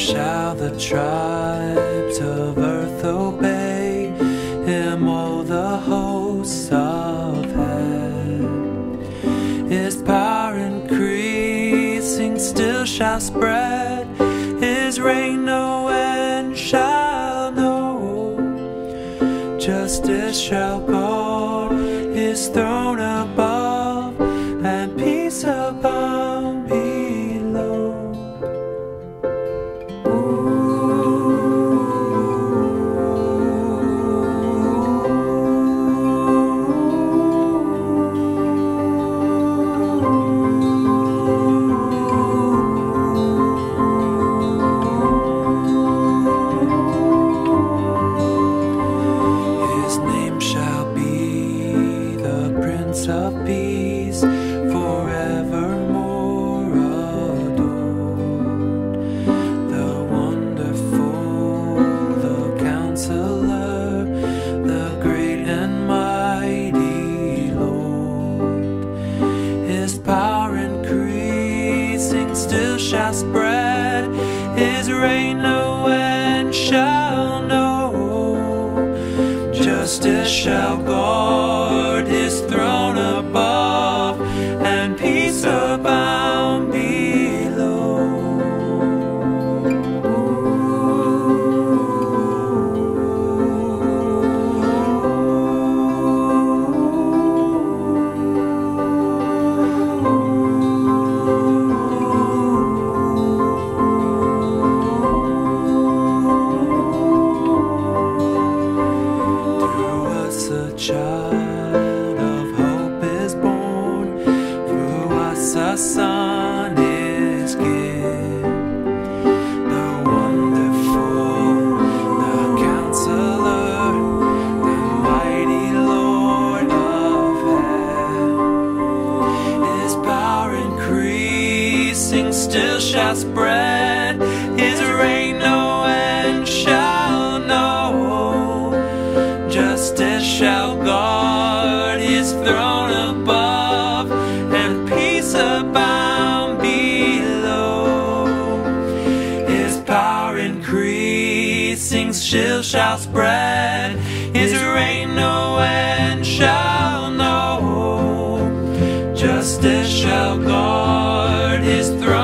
shall the tribes of earth obey him, all the hosts of heaven. His power increasing still shall spread, his reign no end shall know. Justice shall guard his throne above, and peace abound below. His name shall be the Prince of Peace, forevermore adored. The wonderful, the Counselor, the great and mighty Lord. His power increasing still shall spread, his reign no end shall know. Justice shall guard his throne above, and peace abound below. Through us a child of hope is born, through us a son is given. The wonderful, the Counselor, the mighty Lord of heaven. His power increasing still shall spread, his reign no end shall know. Justice shall guard his throne above, and peace abound below. His power increasing still shall spread, his reign no end shall know. Justice shall guard his throne